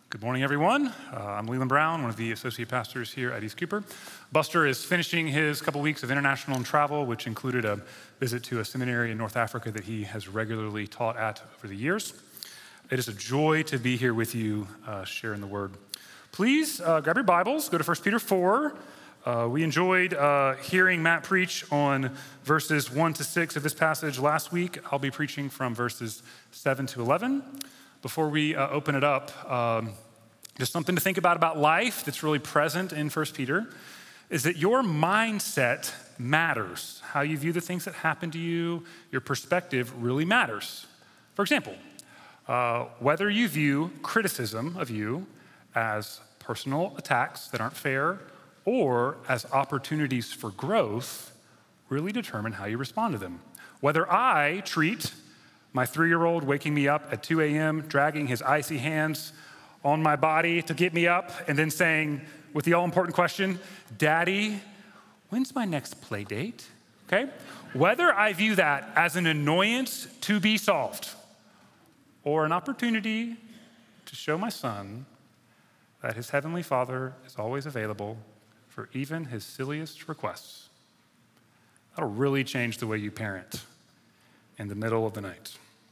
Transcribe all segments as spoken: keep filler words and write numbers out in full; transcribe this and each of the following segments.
Good morning, everyone. Uh, I'm Leland Brown, one of the associate pastors here at East Cooper. Buster is finishing his couple weeks of international travel, which included a visit to a seminary in North Africa that he has regularly taught at over the years. It is a joy to be here with you, uh, sharing the word. Please uh, grab your Bibles, go to First Peter four. Uh, we enjoyed uh, hearing Matt preach on verses one to six of this passage last week. I'll be preaching from verses seven to eleven. Before we uh, open it up, um, just something to think about about life that's really present in First Peter is that your mindset matters. How you view the things that happen to you, your perspective really matters. For example, uh, whether you view criticism of you as personal attacks that aren't fair or as opportunities for growth really determine how you respond to them. Whether I treat my three-year-old waking me up at two a.m., dragging his icy hands on my body to get me up, and then saying, with the all-important question, Daddy, when's my next play date? Okay? Whether I view that as an annoyance to be solved or an opportunity to show my son that his heavenly Father is always available for even his silliest requests, that'll really change the way you parent in the middle of the night.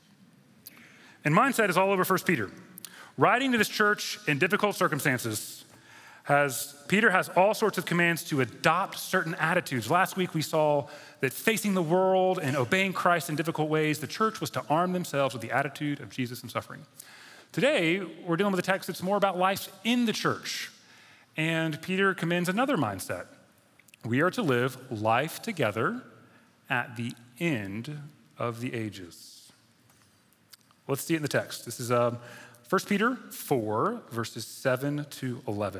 And mindset is all over First Peter. Writing to this church in difficult circumstances, has Peter has all sorts of commands to adopt certain attitudes. Last week we saw that facing the world and obeying Christ in difficult ways, the church was to arm themselves with the attitude of Jesus and suffering. Today, we're dealing with a text that's more about life in the church. And Peter commends another mindset. We are to live life together at the end of the ages. Let's see it in the text. This is um, First Peter four, verses seven to eleven.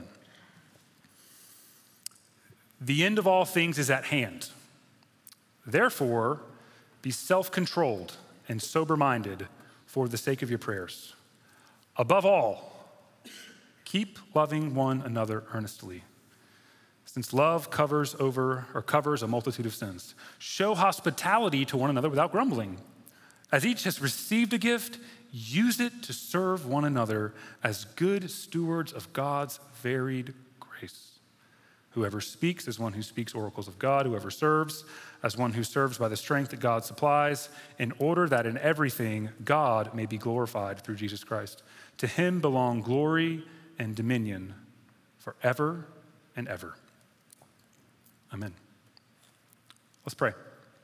The end of all things is at hand. Therefore, be self-controlled and sober-minded for the sake of your prayers. Above all, keep loving one another earnestly, since love covers over or covers a multitude of sins. Show hospitality to one another without grumbling. As each has received a gift, use it to serve one another as good stewards of God's varied grace. Whoever speaks as one who speaks oracles of God, whoever serves as one who serves by the strength that God supplies, in order that in everything God may be glorified through Jesus Christ. To him belong glory and dominion forever and ever. Amen. Let's pray.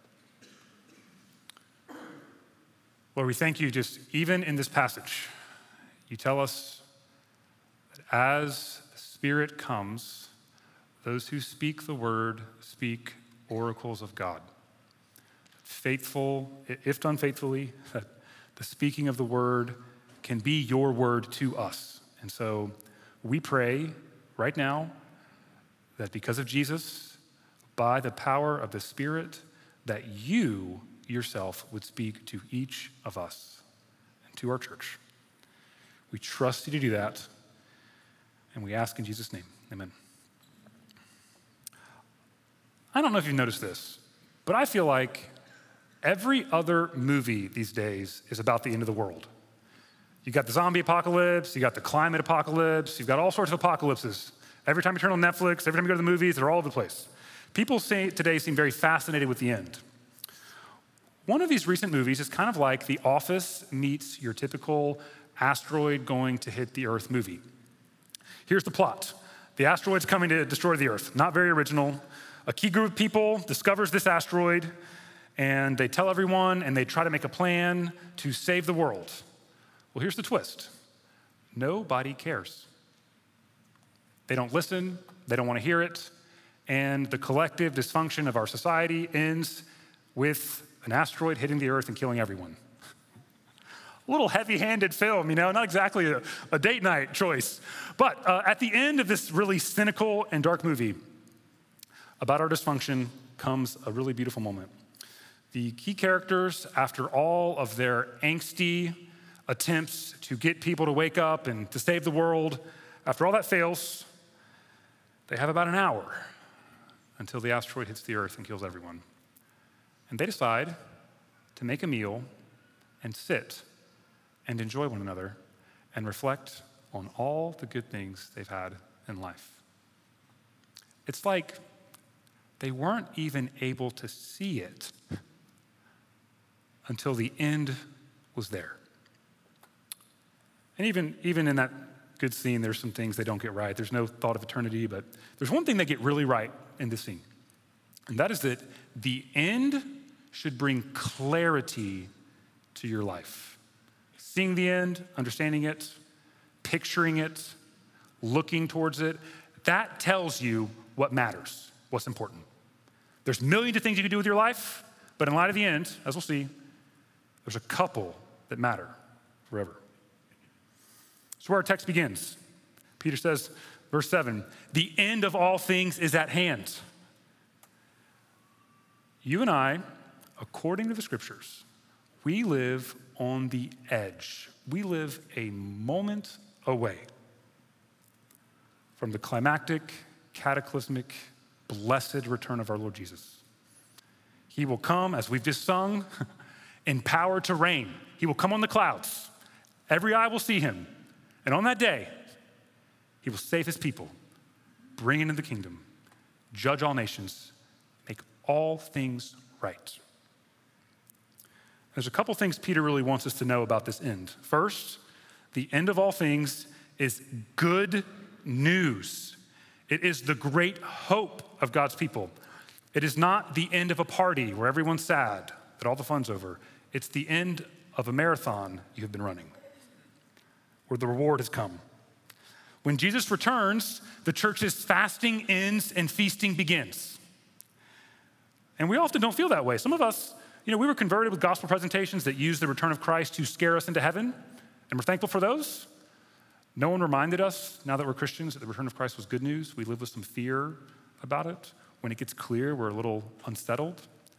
Lord, we thank you just even in this passage. You tell us that as the Spirit comes, those who speak the word speak oracles of God. Faithful, if done faithfully, that the speaking of the word can be your word to us. And so we pray right now that because of Jesus, by the power of the Spirit, that you yourself would speak to each of us and to our church. We trust you to do that, and we ask in Jesus' name, amen. I don't know if you've noticed this, but I feel like every other movie these days is about the end of the world. You got the zombie apocalypse, you got the climate apocalypse, you've got all sorts of apocalypses. Every time you turn on Netflix, every time you go to the movies, they're all over the place. People say today seem very fascinated with the end. One of these recent movies is kind of like The Office meets your typical asteroid going to hit the Earth movie. Here's the plot. The asteroid's coming to destroy the Earth. Not very original. A key group of people discovers this asteroid, and they tell everyone, and they try to make a plan to save the world. Well, here's the twist. Nobody cares. They don't listen. They don't want to hear it. And the collective dysfunction of our society ends with an asteroid hitting the Earth and killing everyone. A little heavy-handed film, you know, not exactly a, a date night choice. But uh, at the end of this really cynical and dark movie about our dysfunction comes a really beautiful moment. The key characters, after all of their angsty attempts to get people to wake up and to save the world, after all that fails, they have about an hour until the asteroid hits the Earth and kills everyone. And they decide to make a meal and sit and enjoy one another and reflect on all the good things they've had in life. It's like they weren't even able to see it until the end was there. And even, even in that good scene, there's some things they don't get right. There's no thought of eternity, but there's one thing they get really right in this scene. And that is that the end should bring clarity to your life. Seeing the end, understanding it, picturing it, looking towards it, that tells you what matters, what's important. There's millions of things you can do with your life, but in light of the end, as we'll see, there's a couple that matter forever. So where our text begins. Peter says, verse seven, the end of all things is at hand. You and I, according to the scriptures, we live on the edge. We live a moment away from the climactic, cataclysmic, blessed return of our Lord Jesus. He will come, as we've just sung, in power to reign. He will come on the clouds. Every eye will see him. And on that day, he will save his people, bring into the kingdom, judge all nations, make all things right. There's a couple things Peter really wants us to know about this end. First, the end of all things is good news. It is the great hope of God's people. It is not the end of a party where everyone's sad that all the fun's over. It's the end of a marathon you have been running, where the reward has come. When Jesus returns, the church's fasting ends and feasting begins. And we often don't feel that way. Some of us, you know, we were converted with gospel presentations that use the return of Christ to scare us into heaven, and we're thankful for those. No one reminded us, now that we're Christians, that the return of Christ was good news. We live with some fear about it. When it gets clear, we're a little unsettled.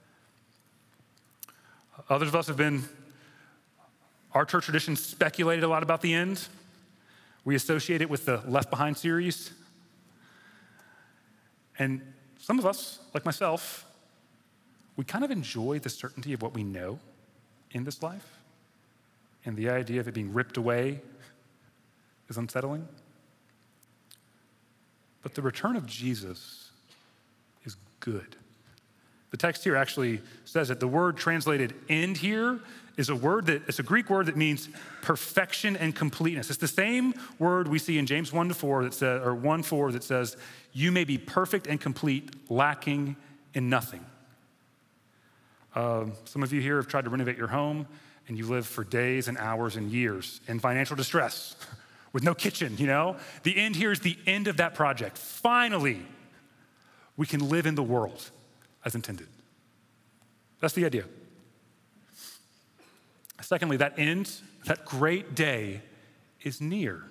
Others of us have been, our church tradition speculated a lot about the end. We associate it with the Left Behind series. And some of us, like myself, we kind of enjoy the certainty of what we know in this life. And the idea of it being ripped away is unsettling. But the return of Jesus is good. The text here actually says that the word translated end here is a word that, it's a Greek word that means perfection and completeness. It's the same word we see in James one to four that says, or one four that says, you may be perfect and complete, lacking in nothing. Uh, some of you here have tried to renovate your home and you live for days and hours and years in financial distress with no kitchen, you know? The end here is the end of that project. Finally, we can live in the world as intended. That's the idea. Secondly, that end, that great day is near.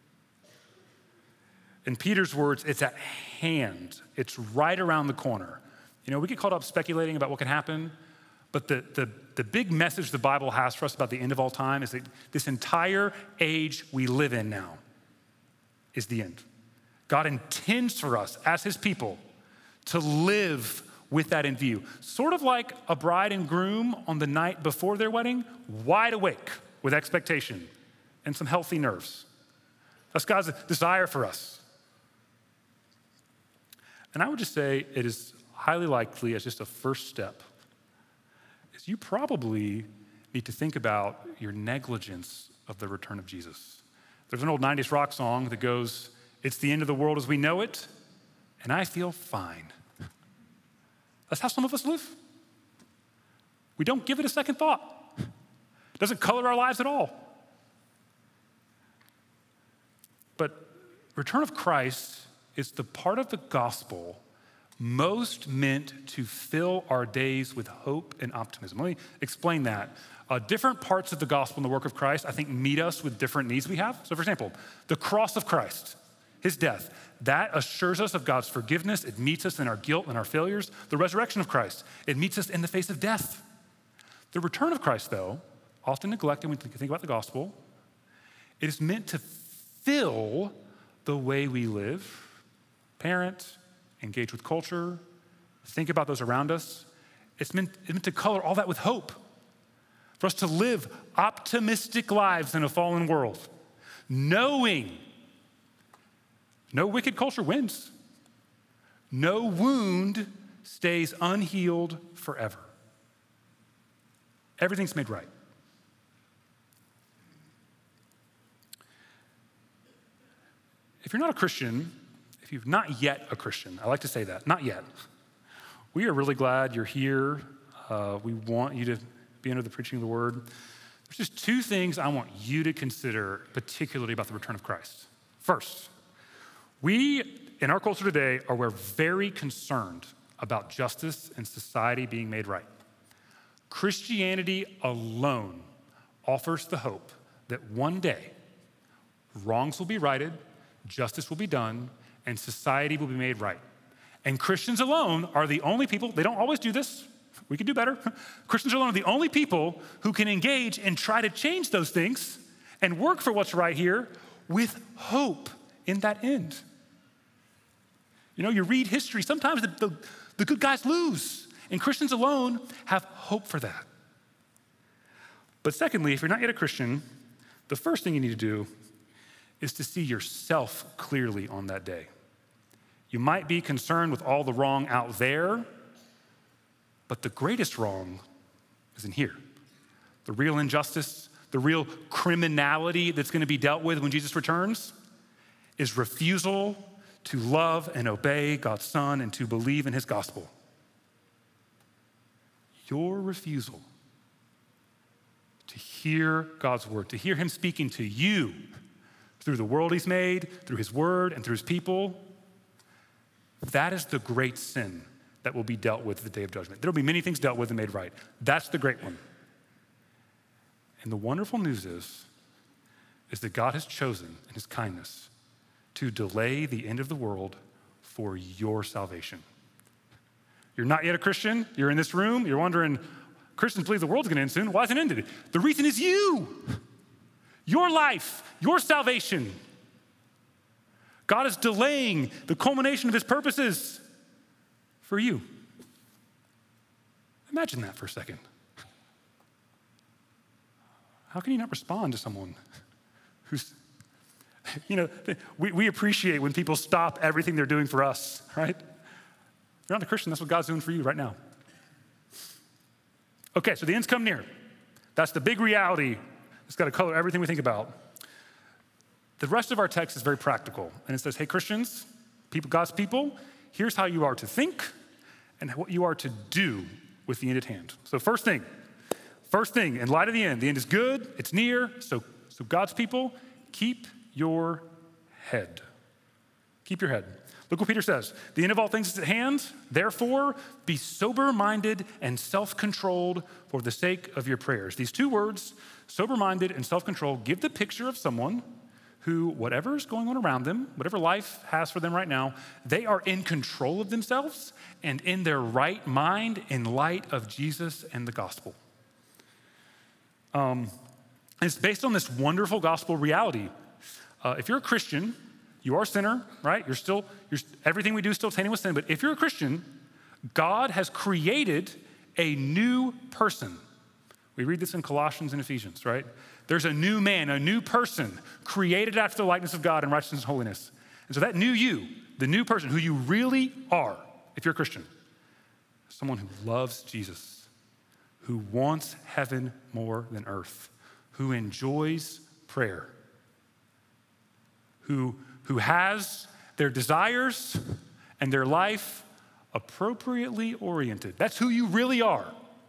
In Peter's words, it's at hand. It's right around the corner. You know, we get caught up speculating about what can happen, but the, the, the big message the Bible has for us about the end of all time is that this entire age we live in now is the end. God intends for us as his people to live with that in view. Sort of like a bride and groom on the night before their wedding, wide awake with expectation and some healthy nerves. That's God's desire for us. And I would just say it is highly likely, as just a first step, is you probably need to think about your negligence of the return of Jesus. There's an old nineties rock song that goes, it's the end of the world as we know it, and I feel fine. That's how some of us live. We don't give it a second thought. It doesn't color our lives at all. But return of Christ is the part of the gospel most meant to fill our days with hope and optimism. Let me explain that. Uh, different parts of the gospel and the work of Christ, I think, meet us with different needs we have. So for example, the cross of Christ, his death, that assures us of God's forgiveness. It meets us in our guilt and our failures. The resurrection of Christ, it meets us in the face of death. The return of Christ, though, often neglected when we think about the gospel, it is meant to fill the way we live, parent, engage with culture, think about those around us. It's meant, it's meant to color all that with hope, for us to live optimistic lives in a fallen world, knowing no wicked culture wins. No wound stays unhealed forever. Everything's made right. If you're not a Christian, if you've not yet a Christian, I like to say that, not yet. We are really glad you're here. Uh, we want you to be under the preaching of the word. There's just two things I want you to consider, particularly about the return of Christ. First, we, in our culture today, are we're very concerned about justice and society being made right. Christianity alone offers the hope that one day wrongs will be righted, justice will be done, and society will be made right. And Christians alone are the only people, they don't always do this, we could do better. Christians alone are the only people who can engage and try to change those things and work for what's right here with hope in that end. You know, you read history, sometimes the, the, the good guys lose, and Christians alone have hope for that. But secondly, if you're not yet a Christian, the first thing you need to do is to see yourself clearly on that day. You might be concerned with all the wrong out there, but the greatest wrong is in here. The real injustice, the real criminality that's going to be dealt with when Jesus returns is refusal to love and obey God's Son and to believe in his gospel. Your refusal to hear God's word, to hear him speaking to you through the world he's made, through his word, and through his people, that is the great sin that will be dealt with at the day of judgment. There will be many things dealt with and made right. That's the great one. And the wonderful news is, is that God has chosen in his kindness to delay the end of the world for your salvation. You're not yet a Christian. You're in this room. You're wondering, Christians believe the world's going to end soon. Why hasn't it ended? The reason is you. Your life, your salvation. God is delaying the culmination of his purposes for you. Imagine that for a second. How can you not respond to someone who's, you know, we, we appreciate when people stop everything they're doing for us, right? If you're not a Christian, that's what God's doing for you right now. Okay, so the end's come near. That's the big reality. It's got to color everything we think about. The rest of our text is very practical. And it says, hey, Christians, people, God's people, here's how you are to think and what you are to do with the end at hand. So first thing, first thing, in light of the end, the end is good, it's near. So, so God's people, keep your head. Keep your head. Look what Peter says. The end of all things is at hand. Therefore, be sober-minded and self-controlled for the sake of your prayers. These two words, sober-minded and self-controlled, give the picture of someone who, whatever is going on around them, whatever life has for them right now, they are in control of themselves and in their right mind in light of Jesus and the gospel. Um, and it's based on this wonderful gospel reality. Uh, if you're a Christian, you are a sinner, right? You're still, you're, everything we do is still tainted with sin. But if you're a Christian, God has created a new person. We read this in Colossians and Ephesians, right? There's a new man, a new person created after the likeness of God in righteousness and holiness. And so that new you, the new person who you really are, if you're a Christian, someone who loves Jesus, who wants heaven more than earth, who enjoys prayer, who, who has their desires and their life appropriately oriented. That's who you really are.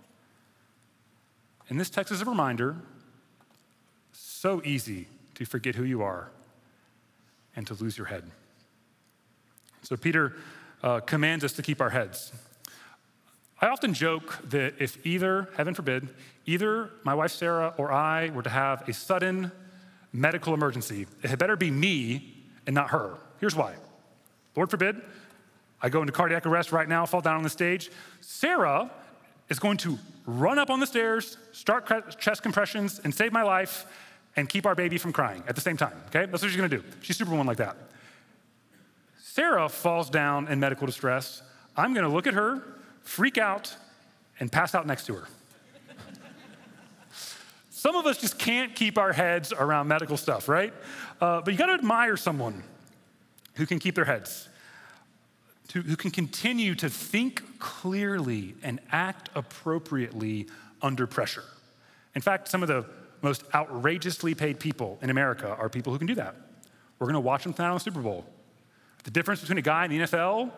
And this text is a reminder, so easy to forget who you are and to lose your head. So Peter uh, commands us to keep our heads. I often joke that if either, heaven forbid, either my wife Sarah or I were to have a sudden medical emergency, it had better be me and not her. Here's why. Lord forbid, I go into cardiac arrest right now, fall down on the stage. Sarah is going to run up on the stairs, start chest compressions, and save my life, and keep our baby from crying at the same time, okay? That's what she's gonna do. She's Superwoman like that. Sarah falls down in medical distress. I'm gonna look at her, freak out, and pass out next to her. Some of us just can't keep our heads around medical stuff, right? Uh, but you got to admire someone who can keep their heads, to, who can continue to think clearly and act appropriately under pressure. In fact, some of the most outrageously paid people in America are people who can do that. We're gonna watch them tonight on the Super Bowl. The difference between a guy in the N F L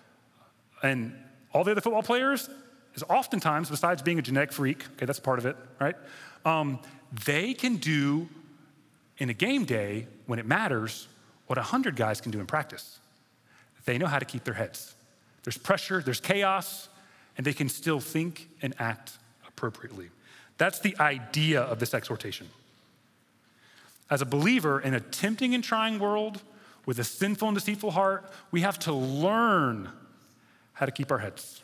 and all the other football players is oftentimes, besides being a genetic freak, okay, that's part of it, right? Um, they can do in a game day, when it matters, what a hundred guys can do in practice. They know how to keep their heads. There's pressure, there's chaos, and they can still think and act appropriately. That's the idea of this exhortation. As a believer in a tempting and trying world with a sinful and deceitful heart, we have to learn how to keep our heads.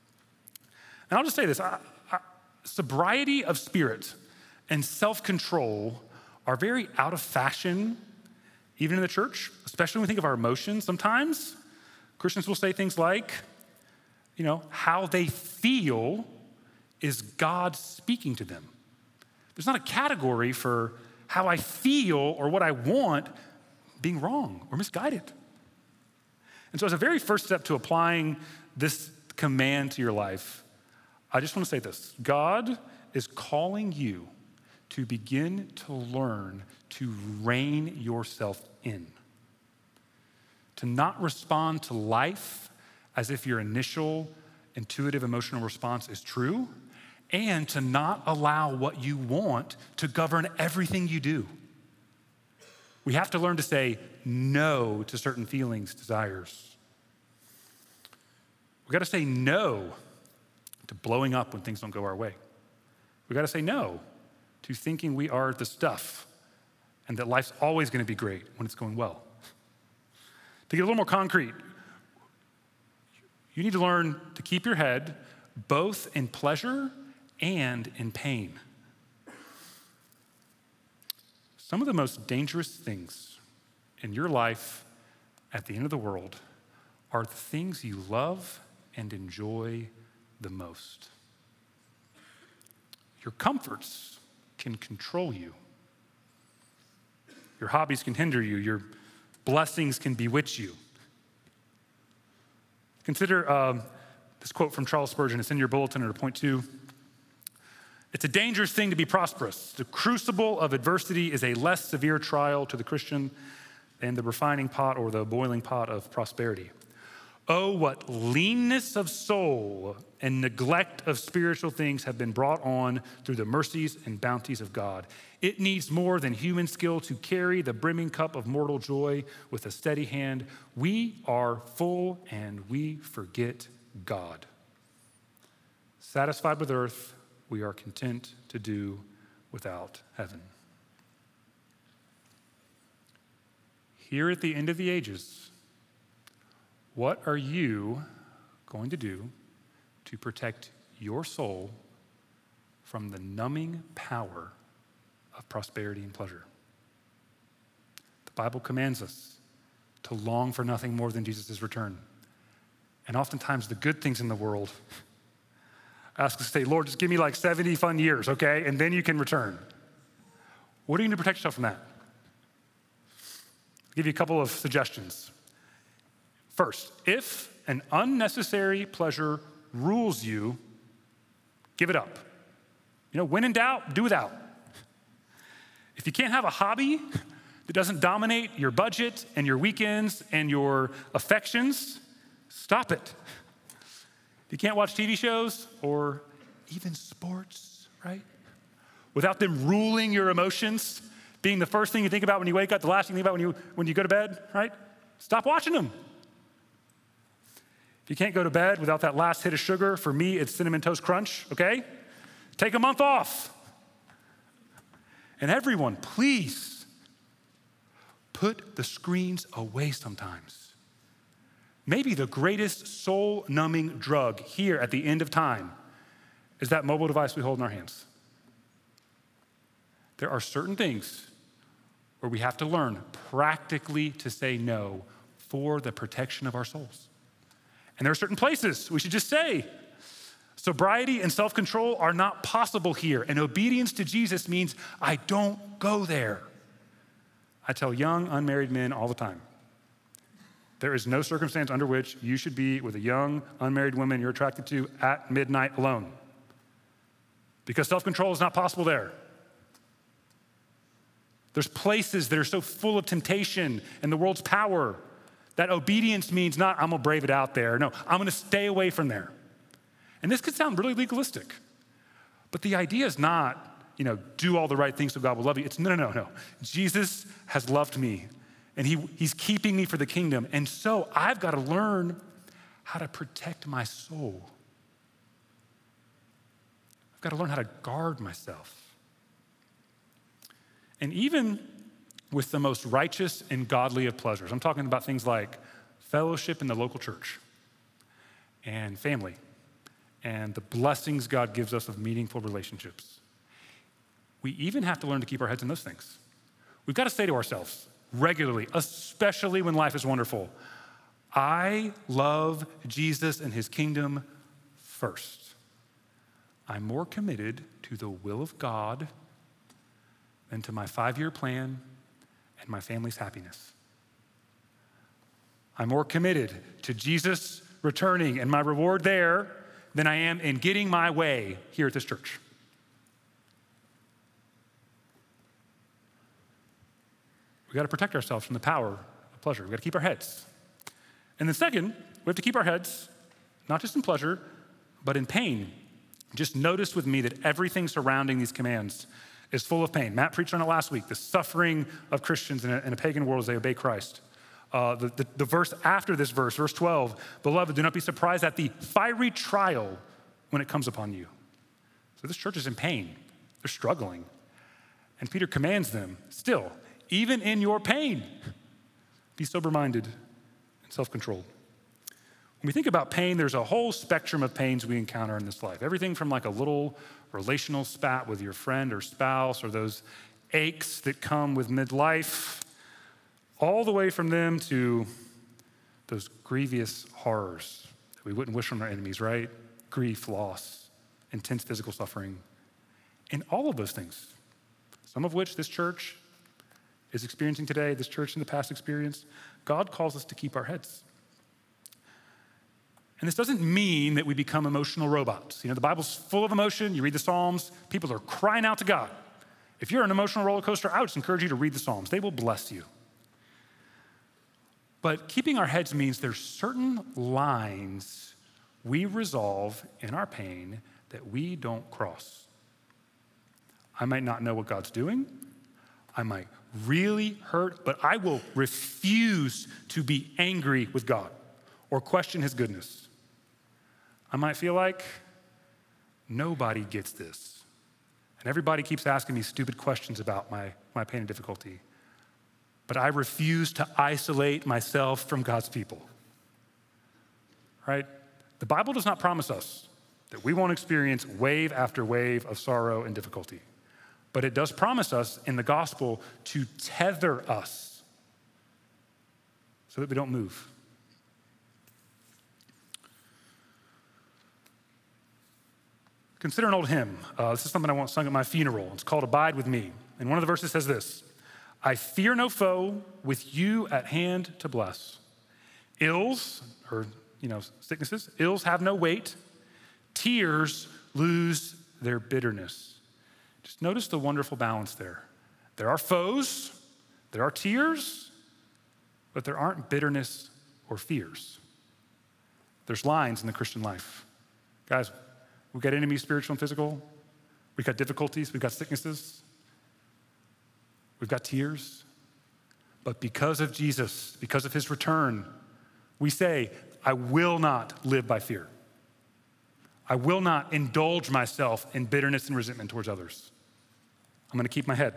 And I'll just say this, I, I, sobriety of spirit and self-control are very out of fashion, even in the church, especially when we think of our emotions. Sometimes Christians will say things like, you know, how they feel is God speaking to them. There's not a category for how I feel or what I want being wrong or misguided. And so as a very first step to applying this command to your life, I just want to say this. God is calling you to begin to learn to rein yourself in, to not respond to life as if your initial intuitive emotional response is true, and to not allow what you want to govern everything you do. We have to learn to say no to certain feelings, desires. We got to say no to blowing up when things don't go our way. We got to say no to thinking we are the stuff and that life's always going to be great when it's going well. To get a little more concrete, you need to learn to keep your head both in pleasure and in pain. Some of the most dangerous things in your life at the end of the world are the things you love and enjoy the most. Your comforts can control you. Your hobbies can hinder you. Your blessings can bewitch you. Consider um, this quote from Charles Spurgeon. It's in your bulletin under point two. It's a dangerous thing to be prosperous. The crucible of adversity is a less severe trial to the Christian than the refining pot or the boiling pot of prosperity. Oh, what leanness of soul and neglect of spiritual things have been brought on through the mercies and bounties of God. It needs more than human skill to carry the brimming cup of mortal joy with a steady hand. We are full and we forget God. Satisfied with earth, we are content to do without heaven. Here at the end of the ages, what are you going to do to protect your soul from the numbing power of prosperity and pleasure? The Bible commands us to long for nothing more than Jesus' return. And oftentimes the good things in the world ask us to say, Lord, just give me like seventy fun years, okay? And then you can return. What are you going to protect yourself from that? I'll give you a couple of suggestions. First, if an unnecessary pleasure rules you, give it up. You know, when in doubt, do without. If you can't have a hobby that doesn't dominate your budget and your weekends and your affections, stop it. If you can't watch T V shows or even sports, right? Without them ruling your emotions, being the first thing you think about when you wake up, the last thing you think about when you, when you go to bed, right? Stop watching them. If you can't go to bed without that last hit of sugar, for me, it's Cinnamon Toast Crunch, okay? Take a month off. And everyone, please, put the screens away sometimes. Maybe the greatest soul-numbing drug here at the end of time is that mobile device we hold in our hands. There are certain things where we have to learn practically to say no for the protection of our souls. And there are certain places we should just say, Sobriety and self-control are not possible here, and obedience to Jesus means I don't go there. I tell young, unmarried men all the time, there is no circumstance under which you should be with a young, unmarried woman you're attracted to at midnight alone, because self-control is not possible there. There's places that are so full of temptation and the world's power that obedience means not, I'm gonna brave it out there. No, I'm gonna stay away from there. And this could sound really legalistic, but the idea is not, you know, do all the right things so God will love you. It's no, no, no, no. Jesus has loved me, and he, he's keeping me for the kingdom. And so I've got to learn how to protect my soul. I've got to learn how to guard myself. And even with the most righteous and godly of pleasures, I'm talking about things like fellowship in the local church and family and the blessings God gives us of meaningful relationships. We even have to learn to keep our heads in those things. We've got to say to ourselves regularly, especially when life is wonderful, I love Jesus and his kingdom first. I'm more committed to the will of God than to my five-year plan and my family's happiness. I'm more committed to Jesus returning and my reward there than I am in getting my way here at this church. We got to protect ourselves from the power of pleasure. We got to keep our heads. And then second, we have to keep our heads, not just in pleasure, but in pain. Just notice with me that everything surrounding these commands is full of pain. Matt preached on it last week, the suffering of Christians in a, in a pagan world as they obey Christ. Uh, the, the, the verse after this verse, verse twelve, beloved, do not be surprised at the fiery trial when it comes upon you. So this church is in pain. They're struggling. And Peter commands them, still, even in your pain, be sober-minded and self-controlled. When we think about pain, there's a whole spectrum of pains we encounter in this life. Everything from like a little relational spat with your friend or spouse, or those aches that come with midlife, all the way from them to those grievous horrors that we wouldn't wish on our enemies, right? Grief, loss, intense physical suffering, and all of those things, some of which this church is experiencing today, this church in the past experienced, God calls us to keep our heads. And this doesn't mean that we become emotional robots. You know, the Bible's full of emotion. You read the Psalms, people are crying out to God. If you're an emotional roller coaster, I would just encourage you to read the Psalms. They will bless you. But keeping our heads means there's certain lines we resolve in our pain that we don't cross. I might not know what God's doing. I might really hurt, but I will refuse to be angry with God or question his goodness. I might feel like nobody gets this, and everybody keeps asking me stupid questions about my, my pain and difficulty, but I refuse to isolate myself from God's people, right? The Bible does not promise us that we won't experience wave after wave of sorrow and difficulty, but it does promise us in the gospel to tether us so that we don't move. Consider an old hymn. Uh, this is something I want sung at my funeral. It's called Abide With Me. And one of the verses says this: I fear no foe, with you at hand to bless. Ills, or you know, sicknesses, ills have no weight. Tears lose their bitterness. Just notice the wonderful balance there. There are foes, there are tears, but there aren't bitterness or fears. There's lines in the Christian life. Guys, we've got enemies, spiritual and physical. We've got difficulties, we've got sicknesses. We've got tears. But because of Jesus, because of his return, we say, I will not live by fear. I will not indulge myself in bitterness and resentment towards others. I'm gonna keep my head.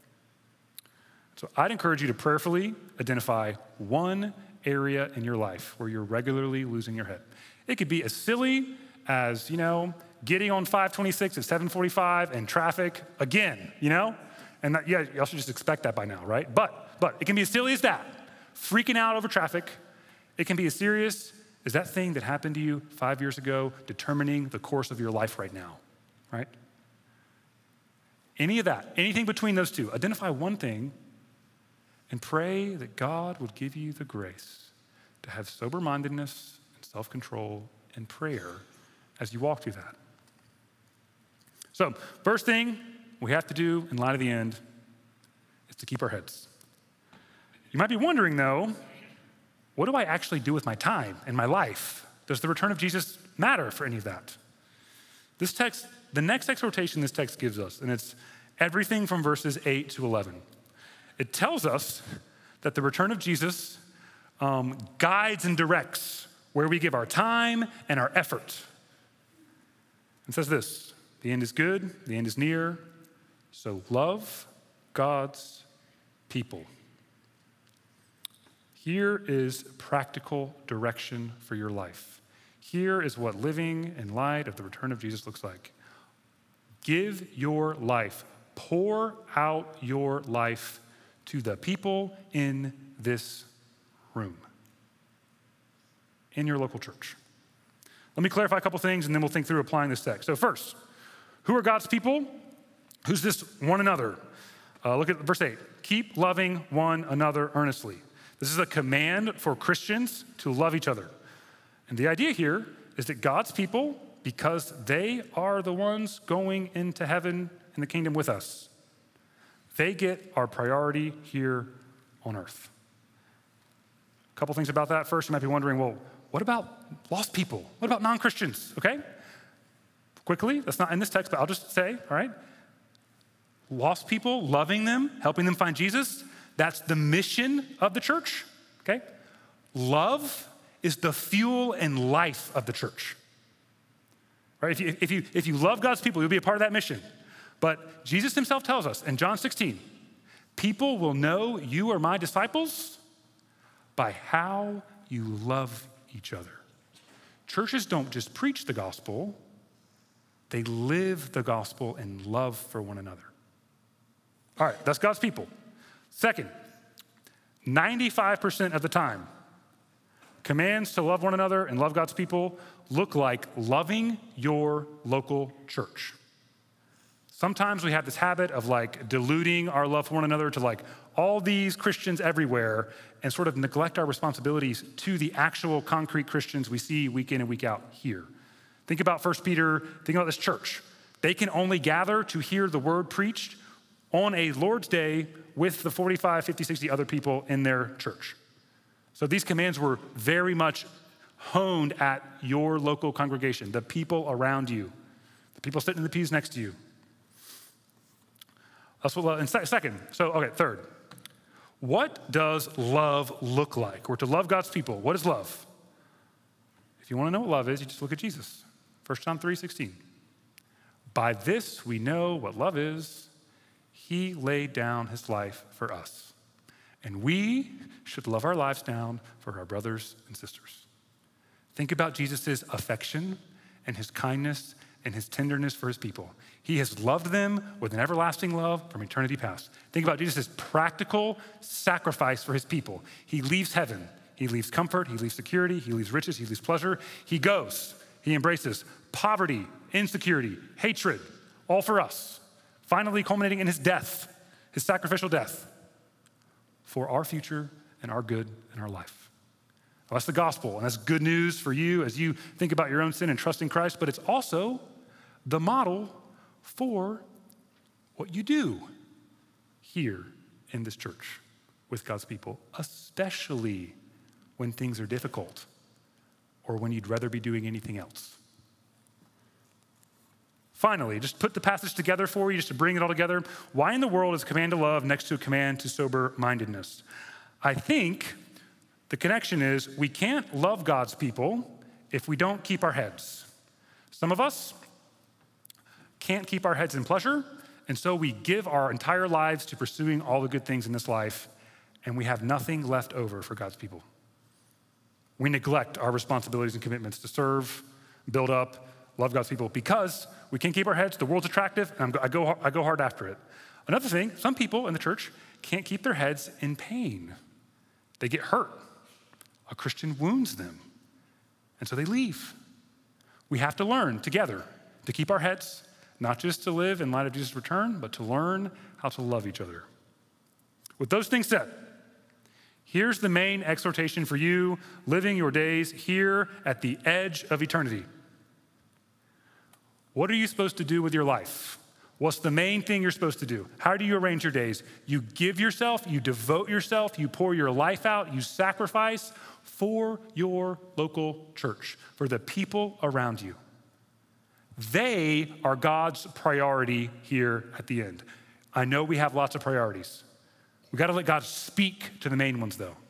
So I'd encourage you to prayerfully identify one area in your life where you're regularly losing your head. It could be as silly as, you know, getting on five twenty-six at seven forty-five and traffic again, you know? And that, yeah, y'all should just expect that by now, right? But, but it can be as silly as that, freaking out over traffic. It can be as serious Is that thing that happened to you five years ago determining the course of your life right now, right? Any of that, anything between those two, identify one thing and pray that God would give you the grace to have sober-mindedness and self-control and prayer as you walk through that. So, first thing we have to do in light of the end is to keep our heads. You might be wondering, though, what do I actually do with my time and my life? Does the return of Jesus matter for any of that? This text, the next exhortation this text gives us, and it's everything from verses eight to eleven. It tells us that the return of Jesus um, guides and directs where we give our time and our effort. It says this: the end is good, the end is near, so love God's people. Here is practical direction for your life. Here is what living in light of the return of Jesus looks like. Give your life, pour out your life to the people in this room, in your local church. Let me clarify a couple things and then we'll think through applying this text. So first, who are God's people? Who's this one another? Uh, look at verse eight. Keep loving one another earnestly. This is a command for Christians to love each other. And the idea here is that God's people, because they are the ones going into heaven in the kingdom with us, they get our priority here on earth. A couple things about that. First, you might be wondering, well, what about lost people? What about non-Christians? Okay? Quickly, that's not in this text, but I'll just say, all right? Lost people, loving them, helping them find Jesus, that's the mission of the church, okay? Love is the fuel and life of the church, right? If you, if you, if you love God's people, you'll be a part of that mission. But Jesus himself tells us in John sixteen, people will know you are my disciples by how you love each other. Churches don't just preach the gospel, they live the gospel in love for one another. All right, that's God's people. Second, ninety-five percent of the time, commands to love one another and love God's people look like loving your local church. Sometimes we have this habit of like diluting our love for one another to like all these Christians everywhere and sort of neglect our responsibilities to the actual concrete Christians we see week in and week out here. Think about First Peter, think about this church. They can only gather to hear the word preached on a Lord's Day with the forty-five, fifty, sixty other people in their church. So these commands were very much honed at your local congregation, the people around you, the people sitting in the pews next to you. That's what love, and second, so, okay, third. What does love look like? We're to love God's people. What is love? If you want to know what love is, you just look at Jesus. First John three sixteen. By this we know what love is. He laid down his life for us. And we should love our lives down for our brothers and sisters. Think about Jesus' affection and his kindness and his tenderness for his people. He has loved them with an everlasting love from eternity past. Think about Jesus' practical sacrifice for his people. He leaves heaven. He leaves comfort. He leaves security. He leaves riches. He leaves pleasure. He goes. He embraces poverty, insecurity, hatred, all for us. Finally culminating in his death, his sacrificial death for our future and our good and our life. Well, that's the gospel, and that's good news for you as you think about your own sin and trust in Christ, but it's also the model for what you do here in this church with God's people, especially when things are difficult or when you'd rather be doing anything else. Finally, just put the passage together for you, just to bring it all together. Why in the world is a command to love next to a command to sober-mindedness? I think the connection is we can't love God's people if we don't keep our heads. Some of us can't keep our heads in pleasure, and so we give our entire lives to pursuing all the good things in this life, and we have nothing left over for God's people. We neglect our responsibilities and commitments to serve, build up, love God's people because we can't keep our heads. The world's attractive, and I'm, I, go, I go hard after it. Another thing, some people in the church can't keep their heads in pain. They get hurt. A Christian wounds them. And so they leave. We have to learn together to keep our heads, not just to live in light of Jesus' return, but to learn how to love each other. With those things said, here's the main exhortation for you living your days here at the edge of eternity. What are you supposed to do with your life? What's the main thing you're supposed to do? How do you arrange your days? You give yourself, you devote yourself, you pour your life out, you sacrifice for your local church, for the people around you. They are God's priority here at the end. I know we have lots of priorities. We got to let God speak to the main ones, though.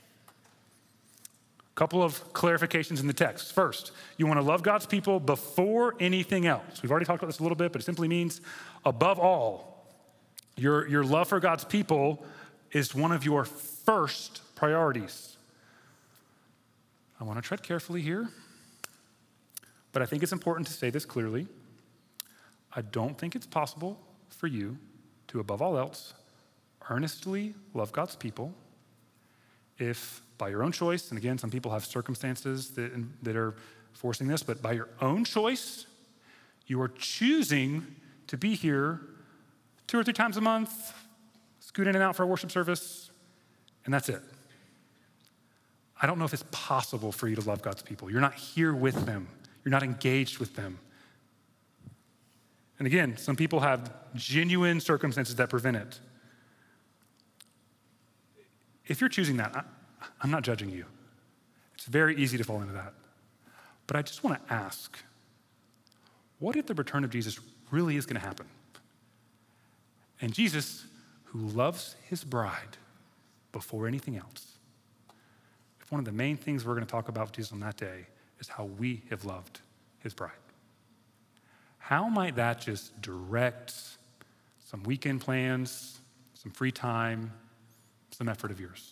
A couple of clarifications in the text. First, you want to love God's people before anything else. We've already talked about this a little bit, but it simply means above all. Your, your love for God's people is one of your first priorities. I want to tread carefully here, but I think it's important to say this clearly. I don't think it's possible for you to, above all else, earnestly love God's people if by your own choice, and again, some people have circumstances that, that are forcing this, but by your own choice, you are choosing to be here two or three times a month, scoot in and out for a worship service, and that's it. I don't know if it's possible for you to love God's people. You're not here with them. You're not engaged with them. And again, some people have genuine circumstances that prevent it. If you're choosing that, I, I'm not judging you. It's very easy to fall into that. But I just want to ask, what if the return of Jesus really is going to happen? And Jesus, who loves his bride before anything else, if one of the main things we're going to talk about with Jesus on that day is how we have loved his bride, how might that just direct some weekend plans, some free time, some effort of yours?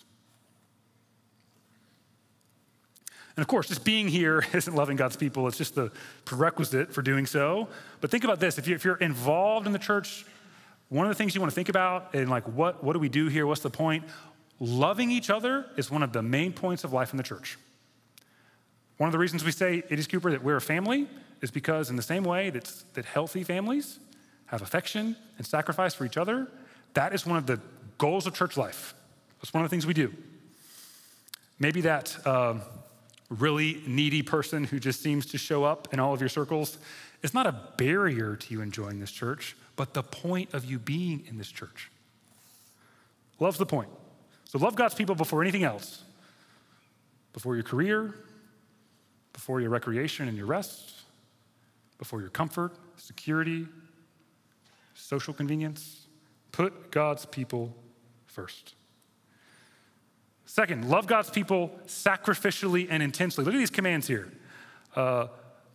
And of course, just being here isn't loving God's people. It's just the prerequisite for doing so. But think about this. If you're, if you're involved in the church, one of the things you want to think about, and like, what, what do we do here? What's the point? Loving each other is one of the main points of life in the church. One of the reasons we say, Eddie's Cooper, that we're a family is because in the same way that, that healthy families have affection and sacrifice for each other, that is one of the goals of church life. That's one of the things we do. Maybe that uh, really needy person who just seems to show up in all of your circles is not a barrier to you enjoying this church, but the point of you being in this church. Love's the point. So love God's people before anything else. Before your career, before your recreation and your rest, before your comfort, security, social convenience. Put God's people first. Second, love God's people sacrificially and intensely. Look at these commands here. Uh,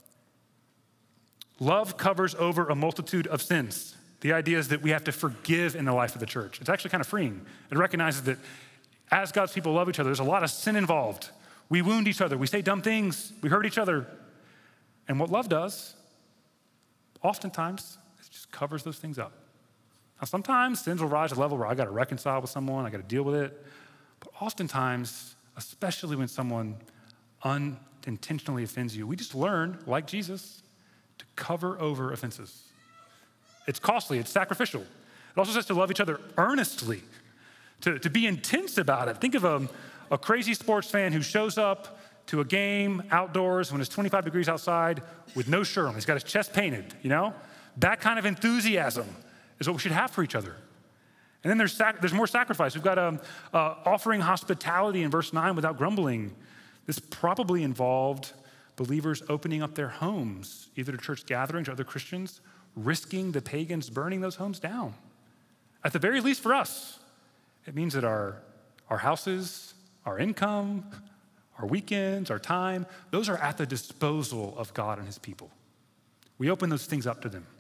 love covers over a multitude of sins. The idea is that we have to forgive in the life of the church. It's actually kind of freeing. It recognizes that as God's people love each other, there's a lot of sin involved. We wound each other. We say dumb things. We hurt each other. And what love does, oftentimes, it just covers those things up. Now, sometimes sins will rise to a level where I got to reconcile with someone. I got to deal with it. But oftentimes, especially when someone unintentionally offends you, we just learn, like Jesus, to cover over offenses. It's costly. It's sacrificial. It also says to love each other earnestly, to, to be intense about it. Think of a, a crazy sports fan who shows up to a game outdoors when it's twenty-five degrees outside with no shirt on. He's got his chest painted, you know? That kind of enthusiasm is what we should have for each other. And then there's sac- there's more sacrifice. We've got um, uh, offering hospitality in verse nine without grumbling. This probably involved believers opening up their homes, either to church gatherings or other Christians, risking the pagans burning those homes down. At the very least for us, it means that our, our houses, our income, our weekends, our time, those are at the disposal of God and his people. We open those things up to them.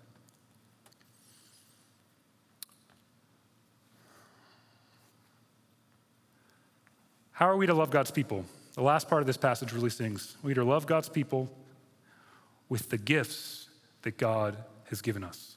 How are we to love God's people? The last part of this passage really sings. We are to love God's people with the gifts that God has given us.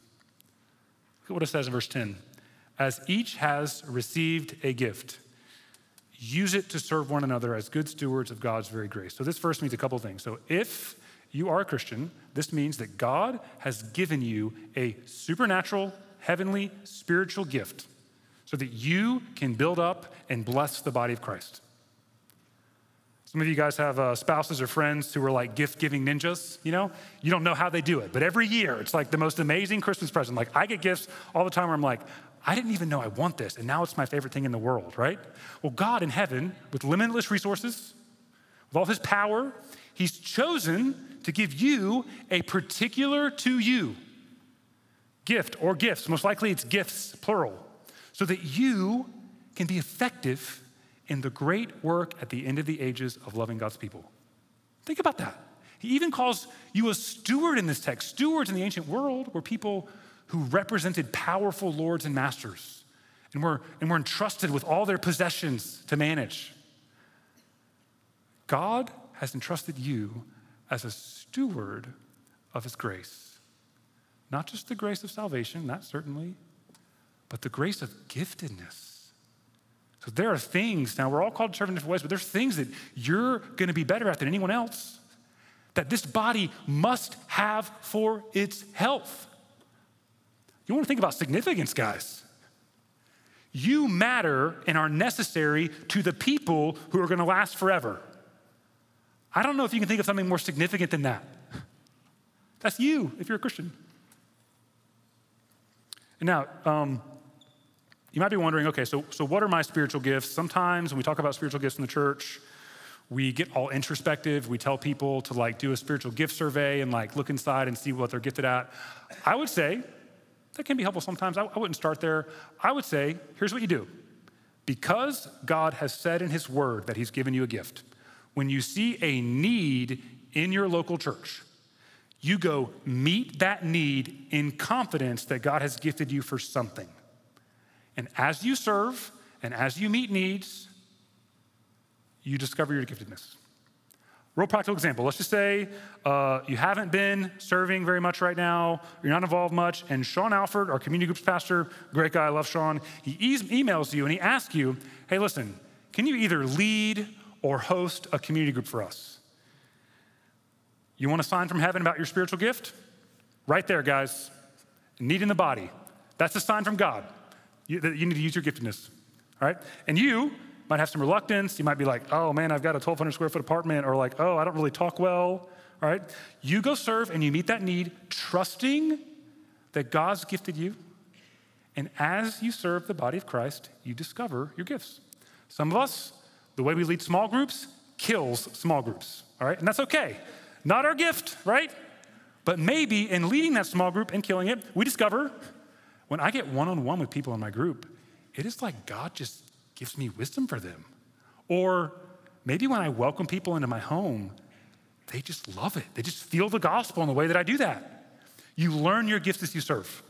Look at what it says in verse ten. As each has received a gift, use it to serve one another as good stewards of God's very grace. So this verse means a couple things. So if you are a Christian, this means that God has given you a supernatural, heavenly, spiritual gift so that you can build up and bless the body of Christ. Some of you guys have uh, spouses or friends who are like gift-giving ninjas, you know? You don't know how they do it, but every year it's like the most amazing Christmas present. Like I get gifts all the time where I'm like, I didn't even know I want this, and now it's my favorite thing in the world, right? Well, God in heaven, with limitless resources, with all his power, he's chosen to give you a particular to you gift or gifts. Most likely it's gifts, plural, so that you can be effective in the great work at the end of the ages of loving God's people. Think about that. He even calls you a steward in this text. Stewards in the ancient world were people who represented powerful lords and masters and were, and were entrusted with all their possessions to manage. God has entrusted you as a steward of his grace. Not just the grace of salvation, that certainly, but the grace of giftedness. So there are things, now we're all called to serve in different ways, but there's things that you're gonna be better at than anyone else that this body must have for its health. You wanna think about significance, guys. You matter and are necessary to the people who are gonna last forever. I don't know if you can think of something more significant than that. That's you, if you're a Christian. And now, um, you might be wondering, okay, so, so what are my spiritual gifts? Sometimes when we talk about spiritual gifts in the church, we get all introspective. We tell people to like do a spiritual gift survey and like look inside and see what they're gifted at. I would say that can be helpful sometimes. I, I wouldn't start there. I would say, here's what you do. Because God has said in his word that he's given you a gift, when you see a need in your local church, you go meet that need in confidence that God has gifted you for something. And as you serve and as you meet needs, you discover your giftedness. Real practical example. Let's just say uh, you haven't been serving very much right now, you're not involved much, and Sean Alford, our community groups pastor, great guy, I love Sean, he e- emails you and he asks you, hey, listen, can you either lead or host a community group for us? You want a sign from heaven about your spiritual gift? Right there, guys. Need in the body. That's a sign from God. You, that you need to use your giftedness, all right? And you might have some reluctance. You might be like, oh man, I've got a twelve hundred square foot apartment, or like, oh, I don't really talk well, all right? You go serve and you meet that need, trusting that God's gifted you. And as you serve the body of Christ, you discover your gifts. Some of us, the way we lead small groups kills small groups, all right? And that's okay. Not our gift, right? But maybe in leading that small group and killing it, we discover when I get one-on-one with people in my group, it is like God just gives me wisdom for them. Or maybe when I welcome people into my home, they just love it. They just feel the gospel in the way that I do that. You learn your gifts as you serve.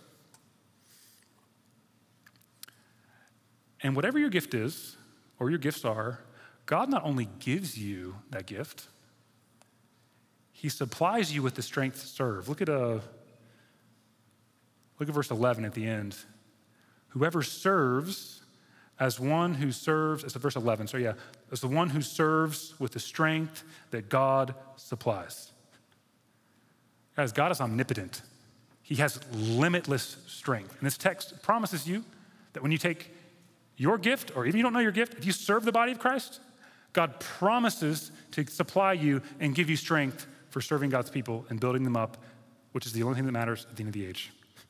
And whatever your gift is, or your gifts are, God not only gives you that gift, he supplies you with the strength to serve. Look at a Look at verse eleven at the end. Whoever serves as one who serves, it's verse eleven, so yeah, as the one who serves with the strength that God supplies. Guys, God is omnipotent. He has limitless strength. And this text promises you that when you take your gift, or even you don't know your gift, if you serve the body of Christ, God promises to supply you and give you strength for serving God's people and building them up, which is the only thing that matters at the end of the age.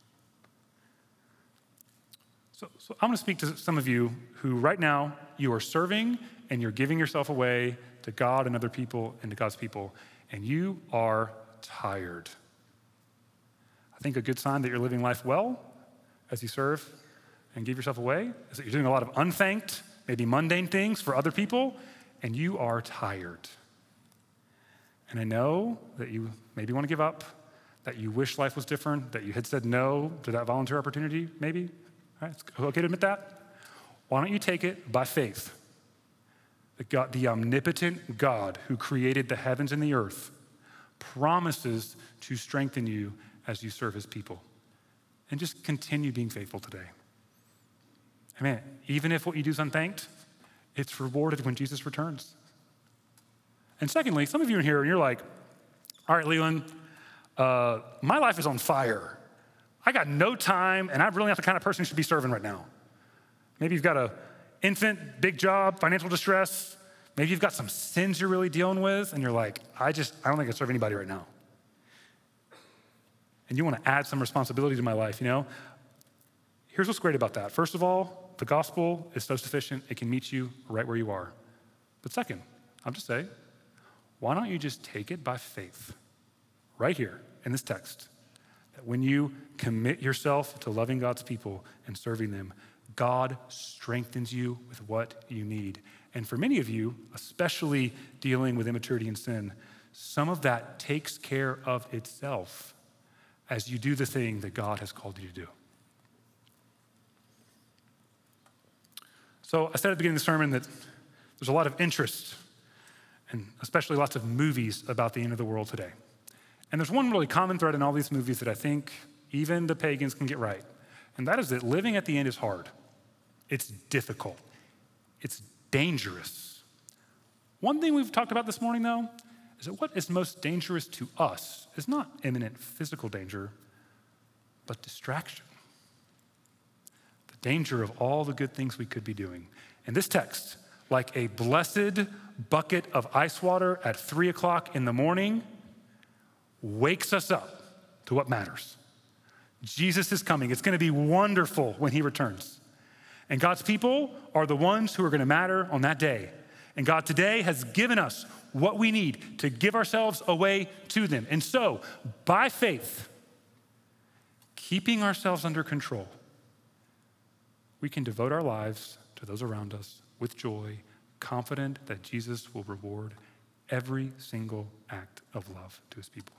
So, so I'm gonna speak to some of you who right now, you are serving and you're giving yourself away to God and other people and to God's people, and you are tired. I think a good sign that you're living life well as you serve and give yourself away is that you're doing a lot of unthanked, maybe mundane things for other people, and you are tired. And I know that you maybe want to give up, that you wish life was different, that you had said no to that volunteer opportunity, maybe. All right, it's okay to admit that. Why don't you take it by faith? That God, the omnipotent God who created the heavens and the earth, promises to strengthen you as you serve his people. And just continue being faithful today. Amen. Even if what you do is unthanked, It's rewarded when Jesus returns. And secondly, some of you in here, and you're like, all right, Leland, uh, my life is on fire. I got no time, and I'm really not the kind of person who should be serving right now. Maybe you've got an infant, big job, financial distress. Maybe you've got some sins you're really dealing with, and you're like, I just, I don't think I can serve anybody right now. And you want to add some responsibility to my life, you know? Here's what's great about that. First of all, the gospel is so sufficient, it can meet you right where you are. But second, I'll just say, why don't you just take it by faith, right here in this text, that when you commit yourself to loving God's people and serving them, God strengthens you with what you need. And for many of you, especially dealing with immaturity and sin, some of that takes care of itself as you do the thing that God has called you to do. So I said at the beginning of the sermon that there's a lot of interest and especially lots of movies about the end of the world today. And there's one really common thread in all these movies that I think even the pagans can get right. And that is that living at the end is hard. It's difficult. It's dangerous. One thing we've talked about this morning, though, is that what is most dangerous to us is not imminent physical danger, but distraction. The danger of all the good things we could be doing. In this text, like a blessed bucket of ice water at three o'clock in the morning, wakes us up to what matters. Jesus is coming. It's going to be wonderful when he returns. And God's people are the ones who are going to matter on that day. And God today has given us what we need to give ourselves away to them. And so, by faith, keeping ourselves under control, we can devote our lives to those around us with joy, confident that Jesus will reward every single act of love to his people.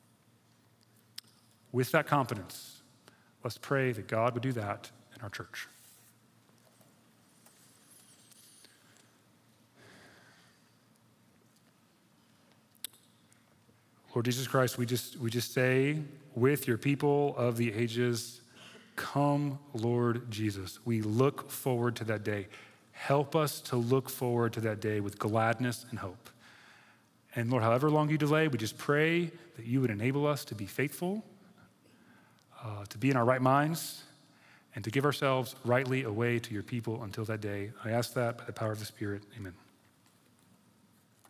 With that confidence, let's pray that God would do that in our church. Lord Jesus Christ, we just we just say with your people of the ages, come, Lord Jesus. We look forward to that day. Help us to look forward to that day with gladness and hope. And Lord, however long you delay, we just pray that you would enable us to be faithful, uh, to be in our right minds, and to give ourselves rightly away to your people until that day. I ask that by the power of the Spirit. Amen.